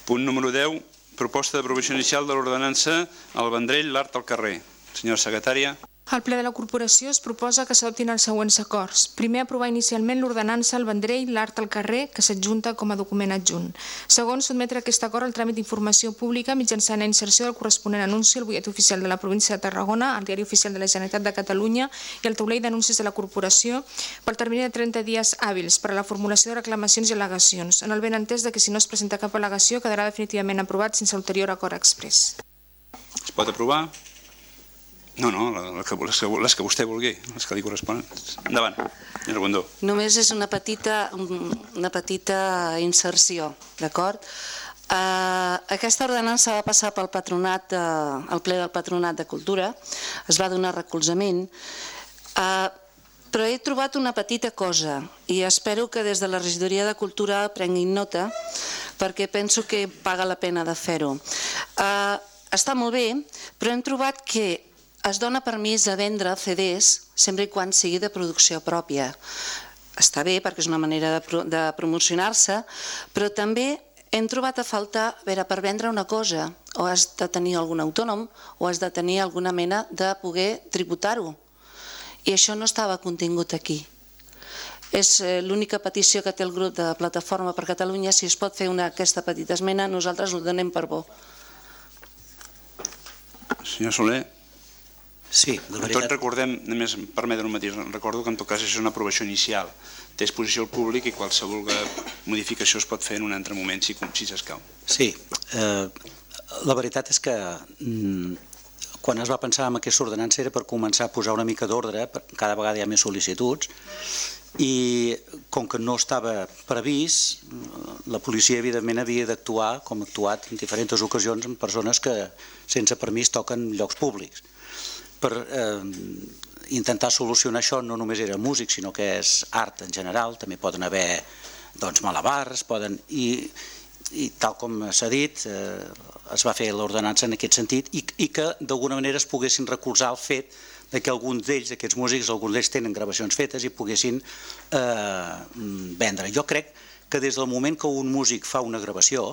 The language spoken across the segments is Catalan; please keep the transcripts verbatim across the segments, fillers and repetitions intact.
Punt número deu, proposta d'aprovació inicial de l'ordenança al Vendrell, l'Art al carrer. Senyora secretària. Al ple de la corporació es proposa que s'adoptin els següents acords. Primer, aprovar inicialment l'ordenança al Vendrell, l'Art al carrer, que s'adjunta com a document adjunt. Segon, sotmetre aquest acord al tràmit d'informació pública mitjançant la inserció del corresponent anunci al butlletí oficial de la província de Tarragona, al diari oficial de la Generalitat de Catalunya i al taulell d'anuncis de la corporació pel termini de trenta dies hàbils per a la formulació de reclamacions i al·legacions, en el benentès de que si no es presenta cap al·legació quedarà definitivament aprovat sense ulterior acord exprés. Es pot aprovar? No, no, les que, les, que, les que vostè vulgui, les que li corresponen. Endavant, senyor Bundó. Només és una petita, una petita inserció, d'acord? Uh, aquesta ordenança va passar pel patronat, uh, al ple del Patronat de Cultura, es va donar recolzament, uh, però he trobat una petita cosa i espero que des de la Regidoria de Cultura prenguin nota perquè penso que paga la pena de fer-ho. Uh, està molt bé, però hem trobat que es dona permís a vendre C Ds sempre i quan sigui de producció pròpia. Està bé perquè és una manera de, pro de promocionar-se, però també hem trobat a faltar, a veure, per vendre una cosa, o has de tenir algun autònom o has de tenir alguna mena de poder tributar-ho. I això no estava contingut aquí. És l'única petició que té el grup de Plataforma per Catalunya. Si es pot fer una, aquesta petita esmena, nosaltres ho donem per bo. Senyor Soler. Sí, de veritat. Tot recordem, només permetre un matís, recordo que en tot cas això és una aprovació inicial. Té exposició al públic i qualsevol modificació es pot fer en un altre moment si s'escau. Sí, eh, la veritat és que mm, quan es va pensar en aquesta ordenança era per començar a posar una mica d'ordre, cada vegada hi ha més sol·licituds, i com que no estava previst, la policia evidentment havia d'actuar com ha actuat en diferents ocasions amb persones que sense permís toquen llocs públics. Per eh, intentar solucionar això no només era músic, sinó que és art en general, també poden haver doncs, malabars, poden, i, i tal com s'ha dit, eh, es va fer l'ordenança en aquest sentit i, i que d'alguna manera es poguessin recolzar el fet de que alguns d'ells, aquests músics, alguns d'ells tenen gravacions fetes i poguessin eh, vendre. Jo crec que des del moment que un músic fa una gravació,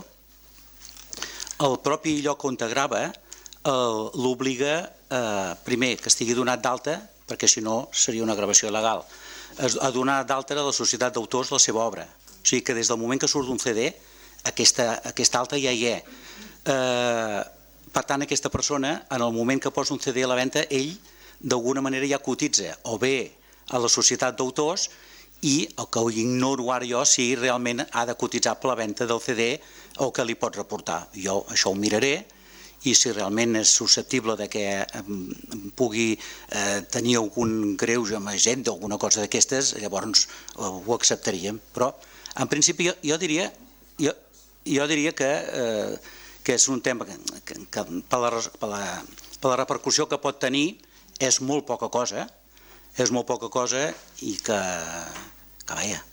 el propi lloc on te grava l'obliga eh, primer que estigui donat d'alta, perquè si no seria una gravació il·legal, a donar d'alta a la societat d'autors la seva obra. O sigui que des del moment que surt d'un C D, aquesta, aquesta alta ja hi és. Eh, per tant, aquesta persona, en el moment que posa un C D a la venda, ell d'alguna manera ja cotitza o bé a la societat d'autors i el que ignoro ara jo si realment ha de cotitzar per la venda del C D o que li pot reportar. Jo això ho miraré i si realment és susceptible de que pugui tenir algun greuge amb agent o alguna cosa d'aquestes, llavors ho acceptaríem. Però, en principi, jo diria jo diria que és un tema que per la repercussió que pot tenir és molt poca cosa, és molt poca cosa i que, que veia.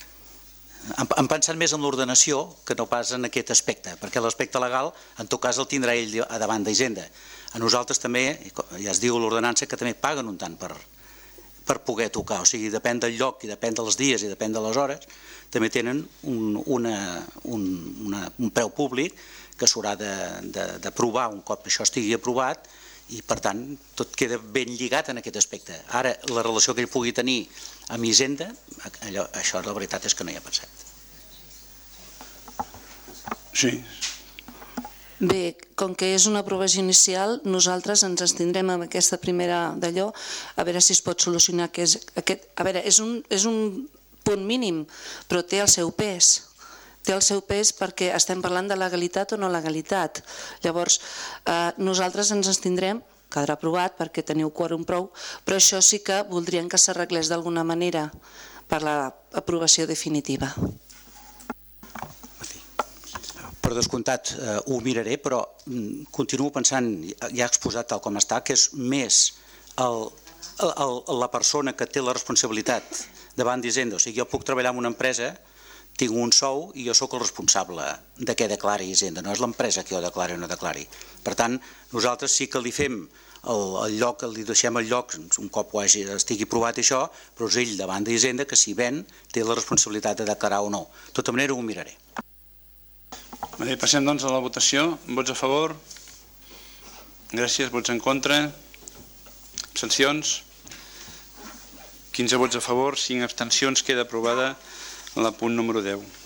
Hem pensat més en l'ordenació que no pas en aquest aspecte, perquè l'aspecte legal en tot cas el tindrà ell a davant d'Hisenda. A nosaltres també, ja es diu l'ordenança, que també paguen un tant per poder tocar, o sigui, depèn del lloc i depèn dels dies i depèn de les hores, també tenen un preu públic que s'haurà d'aprovar un cop això estigui aprovat i per tant tot queda ben lligat en aquest aspecte. Ara, la relació que ell pugui tenir amb Hisenda, això la veritat és que no hi ha pensat. Sí. Bé, com que és una aprovació inicial, nosaltres ens estindrem amb aquesta primera d'allò, a veure si es pot solucionar aquest... A veure, és un punt mínim, però té el seu pes. Té el seu pes perquè estem parlant de legalitat o no legalitat. Llavors, nosaltres ens estindrem, quedarà aprovat perquè teniu quòrum prou, però això sí que voldríem que s'arreglés d'alguna manera per l'aprovació definitiva. Per descomptat, ho miraré, però continuo pensant, ja he exposat tal com està, que és més la persona que té la responsabilitat davant d'Hisenda. O sigui, jo puc treballar en una empresa, tinc un sou i jo sóc el responsable de què declari Hisenda, no és l'empresa que jo declari o no declari. Per tant, nosaltres sí que li fem el lloc, li deixem el lloc un cop ho estigui provat això, però és ell davant d'Hisenda que si ven té la responsabilitat de declarar o no. De tota manera ho miraré. Bé, passem doncs a la votació. Vots a favor? Gràcies. Vots en contra? Abstencions? quinze vots a favor, cinc abstencions. Queda aprovada la punt número deu.